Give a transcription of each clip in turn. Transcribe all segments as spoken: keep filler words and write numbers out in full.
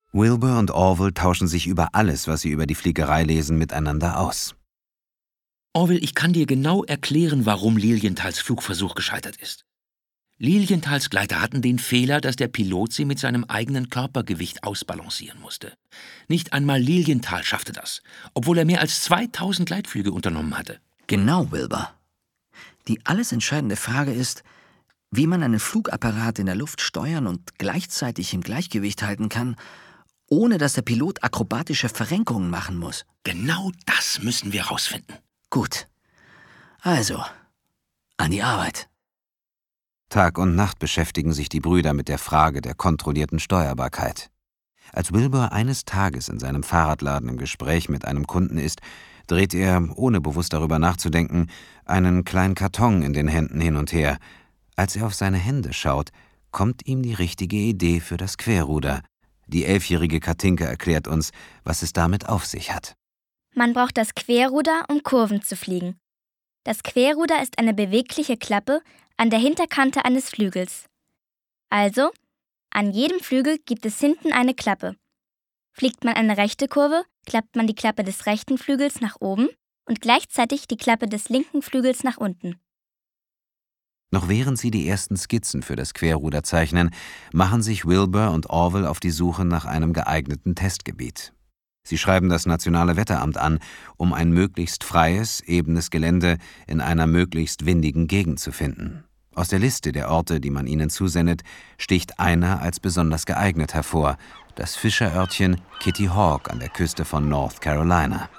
Wilbur und Orville tauschen sich über alles, was sie über die Fliegerei lesen, miteinander aus. Orville, ich kann dir genau erklären, warum Lilienthal's Flugversuch gescheitert ist. Lilienthal's Gleiter hatten den Fehler, dass der Pilot sie mit seinem eigenen Körpergewicht ausbalancieren musste. Nicht einmal Lilienthal schaffte das, obwohl er mehr als zweitausend Gleitflüge unternommen hatte. Genau, Wilbur. Die alles entscheidende Frage ist, wie man einen Flugapparat in der Luft steuern und gleichzeitig im Gleichgewicht halten kann, ohne dass der Pilot akrobatische Verrenkungen machen muss. Genau das müssen wir herausfinden. Gut. Also, an die Arbeit. Tag und Nacht beschäftigen sich die Brüder mit der Frage der kontrollierten Steuerbarkeit. Als Wilbur eines Tages in seinem Fahrradladen im Gespräch mit einem Kunden ist, dreht er, ohne bewusst darüber nachzudenken, einen kleinen Karton in den Händen hin und her. Als er auf seine Hände schaut, kommt ihm die richtige Idee für das Querruder. Die elfjährige Katinka erklärt uns, was es damit auf sich hat. Man braucht das Querruder, um Kurven zu fliegen. Das Querruder ist eine bewegliche Klappe an der Hinterkante eines Flügels. Also, an jedem Flügel gibt es hinten eine Klappe. Fliegt man eine rechte Kurve, klappt man die Klappe des rechten Flügels nach oben und gleichzeitig die Klappe des linken Flügels nach unten. Noch während sie die ersten Skizzen für das Querruder zeichnen, machen sich Wilbur und Orville auf die Suche nach einem geeigneten Testgebiet. Sie schreiben das Nationale Wetteramt an, um ein möglichst freies, ebenes Gelände in einer möglichst windigen Gegend zu finden. Aus der Liste der Orte, die man ihnen zusendet, sticht einer als besonders geeignet hervor: das Fischerörtchen Kitty Hawk an der Küste von North Carolina.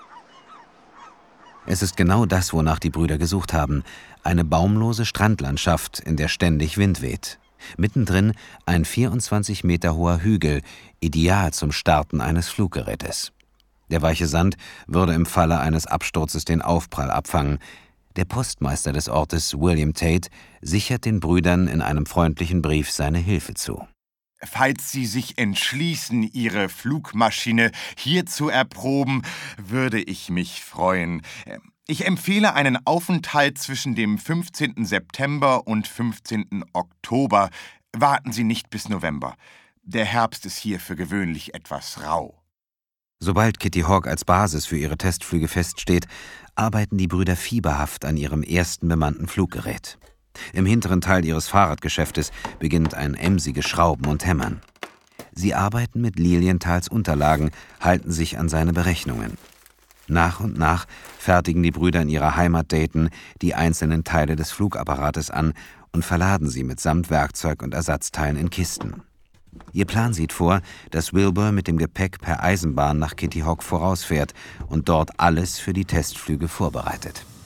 Es ist genau das, wonach die Brüder gesucht haben: eine baumlose Strandlandschaft, in der ständig Wind weht. Mittendrin ein vierundzwanzig Meter hoher Hügel, ideal zum Starten eines Fluggerätes. Der weiche Sand würde im Falle eines Absturzes den Aufprall abfangen. Der Postmeister des Ortes, William Tate, sichert den Brüdern in einem freundlichen Brief seine Hilfe zu. Falls Sie sich entschließen, Ihre Flugmaschine hier zu erproben, würde ich mich freuen. Ich empfehle einen Aufenthalt zwischen dem fünfzehnten September und fünfzehnten Oktober. Warten Sie nicht bis November. Der Herbst ist hier für gewöhnlich etwas rau. Sobald Kitty Hawk als Basis für ihre Testflüge feststeht, arbeiten die Brüder fieberhaft an ihrem ersten bemannten Fluggerät. Im hinteren Teil ihres Fahrradgeschäftes beginnt ein emsiges Schrauben und Hämmern. Sie arbeiten mit Lilienthals Unterlagen, halten sich an seine Berechnungen. Nach und nach fertigen die Brüder in ihrer Heimat Dayton die einzelnen Teile des Flugapparates an und verladen sie mitsamt Werkzeug und Ersatzteilen in Kisten. Ihr Plan sieht vor, dass Wilbur mit dem Gepäck per Eisenbahn nach Kitty Hawk vorausfährt und dort alles für die Testflüge vorbereitet.